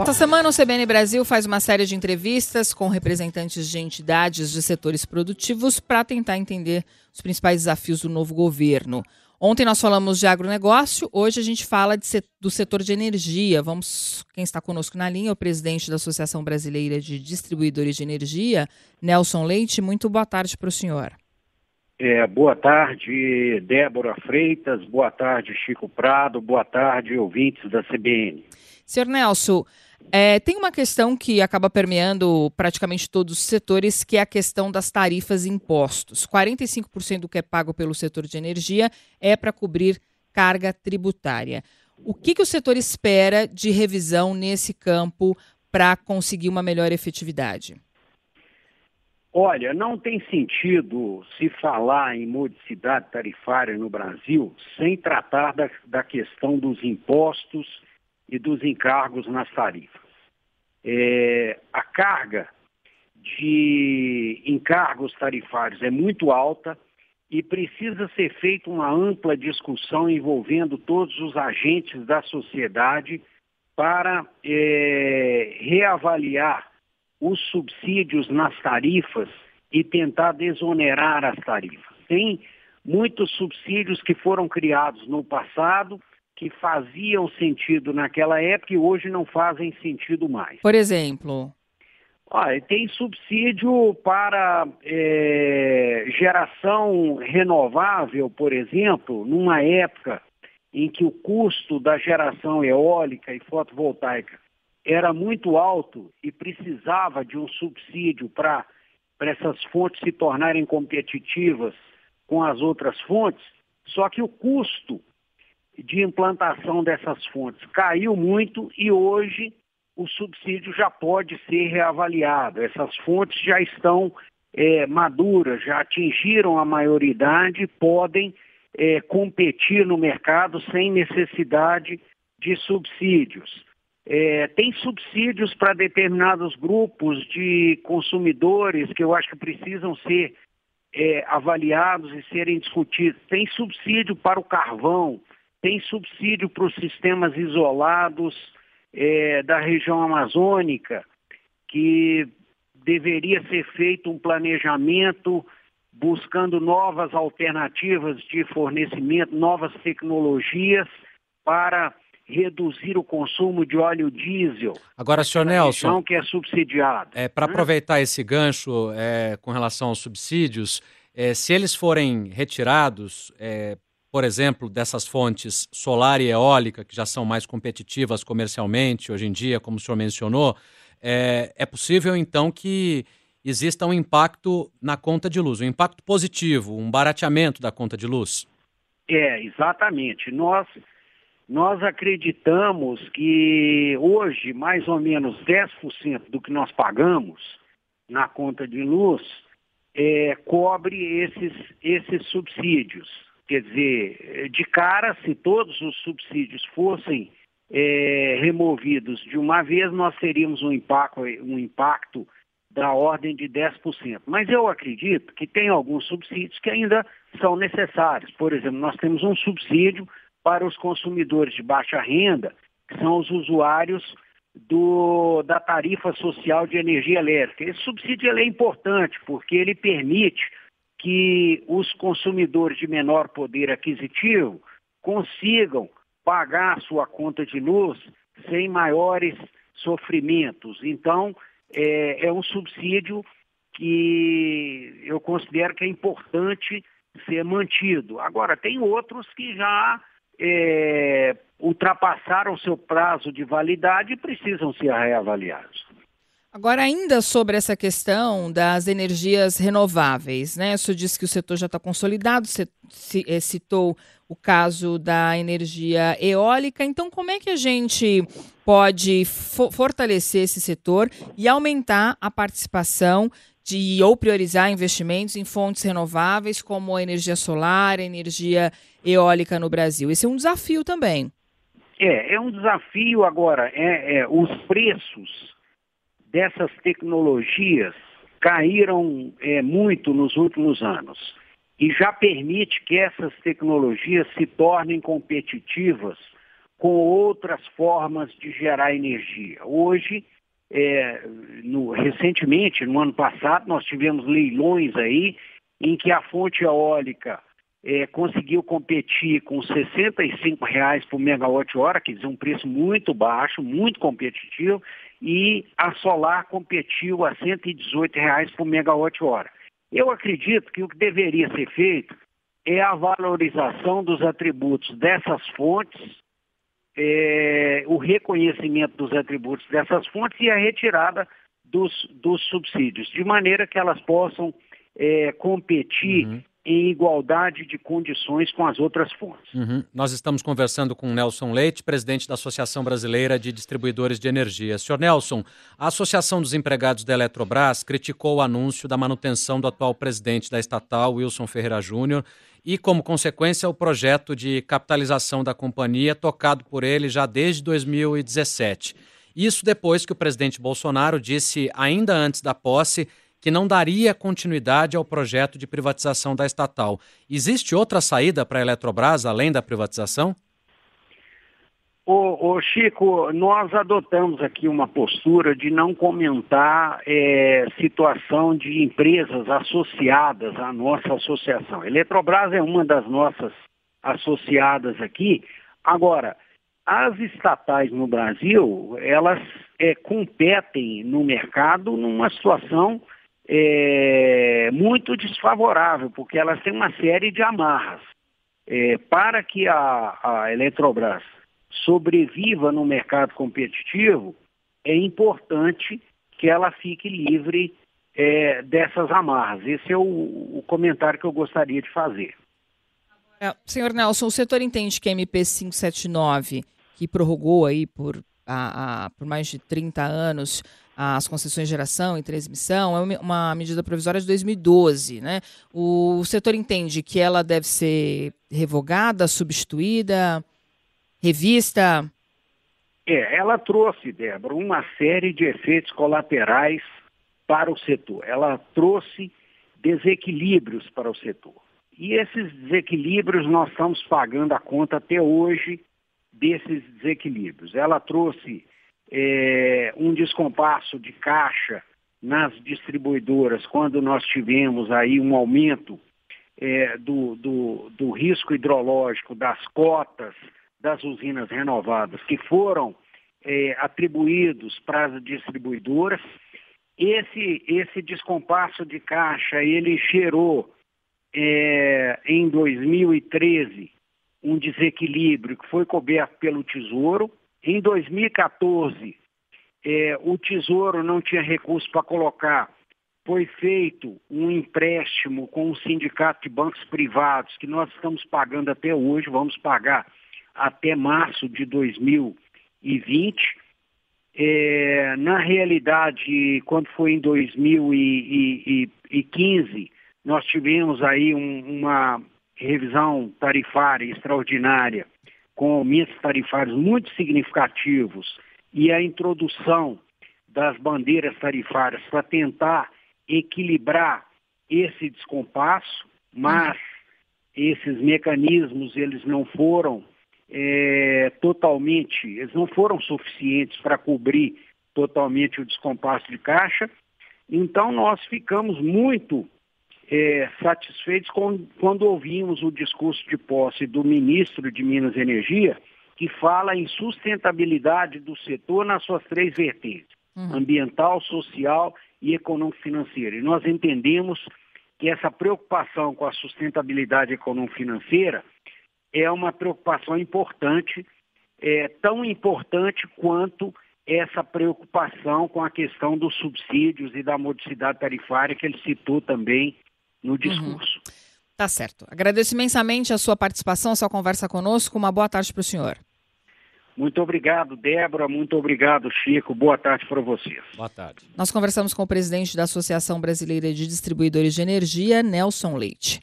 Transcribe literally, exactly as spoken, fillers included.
Essa semana o C B N Brasil faz uma série de entrevistas com representantes de entidades de setores produtivos para tentar entender os principais desafios do novo governo. Ontem nós falamos de agronegócio, hoje a gente fala de set- do setor de energia. Vamos, quem está conosco na linha é o presidente da Associação Brasileira de Distribuidores de Energia, Nelson Leite. Muito boa tarde para o senhor. É, boa tarde, Débora Freitas, boa tarde, Chico Prado, boa tarde, ouvintes da C B N. Senhor Nelson, é, tem uma questão que acaba permeando praticamente todos os setores, que é a questão das tarifas e impostos. quarenta e cinco por cento do que é pago pelo setor de energia é para cobrir carga tributária. O que, que o setor espera de revisão nesse campo para conseguir uma melhor efetividade? Olha, não tem sentido se falar em modicidade tarifária no Brasil sem tratar da, da questão dos impostos e dos encargos nas tarifas. É, a carga de encargos tarifários é muito alta e precisa ser feita uma ampla discussão envolvendo todos os agentes da sociedade para é, reavaliar os subsídios nas tarifas e tentar desonerar as tarifas. Tem muitos subsídios que foram criados no passado, que faziam sentido naquela época e hoje não fazem sentido mais. Por exemplo? Olha, tem subsídio para é, geração renovável, por exemplo, numa época em que o custo da geração eólica e fotovoltaica era muito alto e precisava de um subsídio para para essas fontes se tornarem competitivas com as outras fontes, só que o custo de implantação dessas fontes caiu muito e hoje o subsídio já pode ser reavaliado. Essas fontes já estão é, maduras, já atingiram a maioridade e podem é, competir no mercado sem necessidade de subsídios. É, tem subsídios para determinados grupos de consumidores que eu acho que precisam ser é, avaliados e serem discutidos. Tem subsídio para o carvão, tem subsídio para os sistemas isolados é, da região amazônica, que deveria ser feito um planejamento buscando novas alternativas de fornecimento, novas tecnologias para reduzir o consumo de óleo diesel. Agora, senhor Nelson, que é subsidiado. É, para né? aproveitar esse gancho é, com relação aos subsídios, é, se eles forem retirados, é, por exemplo, dessas fontes solar e eólica, que já são mais competitivas comercialmente hoje em dia, como o senhor mencionou, é, é possível então que exista um impacto na conta de luz, um impacto positivo, um barateamento da conta de luz? É, exatamente. Nós... Nós acreditamos que hoje, mais ou menos dez por cento do que nós pagamos na conta de luz é, cobre esses, esses subsídios. Quer dizer, de cara, se todos os subsídios fossem é, removidos de uma vez, nós teríamos um impacto, um impacto da ordem de dez por cento. Mas eu acredito que tem alguns subsídios que ainda são necessários. Por exemplo, nós temos um subsídio para os consumidores de baixa renda, que são os usuários do, da tarifa social de energia elétrica. Esse subsídio ele é importante porque ele permite que os consumidores de menor poder aquisitivo consigam pagar a sua conta de luz sem maiores sofrimentos. Então, é, é um subsídio que eu considero que é importante ser mantido. Agora, tem outros que já É, ultrapassaram seu prazo de validade e precisam ser reavaliados. Agora, ainda sobre essa questão das energias renováveis, né? O senhor disse que o setor já está consolidado, você citou o caso da energia eólica. Então, como é que a gente pode fo- fortalecer esse setor e aumentar a participação de ou priorizar investimentos em fontes renováveis como a energia solar, a energia eólica no Brasil? Esse é um desafio também. É, é um desafio agora. É, é, os preços dessas tecnologias caíram é, muito nos últimos anos e já permite que essas tecnologias se tornem competitivas com outras formas de gerar energia. Hoje, é, no, recentemente, no ano passado, nós tivemos leilões aí em que a fonte eólica é, conseguiu competir com sessenta e cinco reais por megawatt-hora, quer dizer, um preço muito baixo, muito competitivo, e a solar competiu a cento e dezoito reais por megawatt-hora. Eu acredito que o que deveria ser feito é a valorização dos atributos dessas fontes, é, o reconhecimento dos atributos dessas fontes e a retirada dos, dos subsídios, de maneira que elas possam é, competir uhum. em igualdade de condições com as outras fontes. Uhum. Nós estamos conversando com Nelson Leite, presidente da Associação Brasileira de Distribuidores de Energia. Senhor Nelson, a Associação dos Empregados da Eletrobras criticou o anúncio da manutenção do atual presidente da estatal, Wilson Ferreira Júnior, e, como consequência, o projeto de capitalização da companhia tocado por ele já desde dois mil e dezessete. Isso depois que o presidente Bolsonaro disse, ainda antes da posse, que não daria continuidade ao projeto de privatização da estatal. Existe outra saída para a Eletrobras, além da privatização? Ô, ô Chico, nós adotamos aqui uma postura de não comentar é, situação de empresas associadas à nossa associação. A Eletrobras é uma das nossas associadas aqui. Agora, as estatais no Brasil, elas é, competem no mercado numa situação É, muito desfavorável, porque elas têm uma série de amarras. É, para que a, a Eletrobras sobreviva no mercado competitivo, é importante que ela fique livre é, dessas amarras. Esse é o, o comentário que eu gostaria de fazer. É, senhor Nelson, o setor entende que a M P quinhentos e setenta e nove, que prorrogou aí por, a, a, por mais de trinta anos as concessões de geração e transmissão, é uma medida provisória de dois mil e doze, né? O setor entende que ela deve ser revogada, substituída, revista? É, ela trouxe, Débora, uma série de efeitos colaterais para o setor. Ela trouxe desequilíbrios para o setor. E esses desequilíbrios nós estamos pagando a conta até hoje desses desequilíbrios. Ela trouxe É, um descompasso de caixa nas distribuidoras quando nós tivemos aí um aumento é, do, do, do risco hidrológico das cotas das usinas renovadas que foram é, atribuídos para as distribuidoras. Esse, esse descompasso de caixa, ele gerou é, em dois mil e treze um desequilíbrio que foi coberto pelo Tesouro. Em dois mil e quatorze, eh, o Tesouro não tinha recurso para colocar, foi feito um empréstimo com um sindicato de bancos privados, que nós estamos pagando até hoje, vamos pagar até março de dois mil e vinte. Eh, na realidade, quando foi em dois mil e quinze, nós tivemos aí um, uma revisão tarifária extraordinária, com aumentos tarifários muito significativos e a introdução das bandeiras tarifárias para tentar equilibrar esse descompasso, mas esses mecanismos eles não foram é, totalmente, eles não foram suficientes para cobrir totalmente o descompasso de caixa. Então nós ficamos muito É, satisfeitos com, quando ouvimos o discurso de posse do ministro de Minas e Energia, que fala em sustentabilidade do setor nas suas três vertentes, uhum. ambiental, social e econômico-financeira. E nós entendemos que essa preocupação com a sustentabilidade econômico-financeira é uma preocupação importante, é, tão importante quanto essa preocupação com a questão dos subsídios e da modicidade tarifária que ele citou também no discurso. Uhum. Tá certo. Agradeço imensamente a sua participação, a sua conversa conosco. Uma boa tarde para o senhor. Muito obrigado, Débora. Muito obrigado, Chico. Boa tarde para vocês. Boa tarde. Nós conversamos com o presidente da Associação Brasileira de Distribuidores de Energia, Nelson Leite.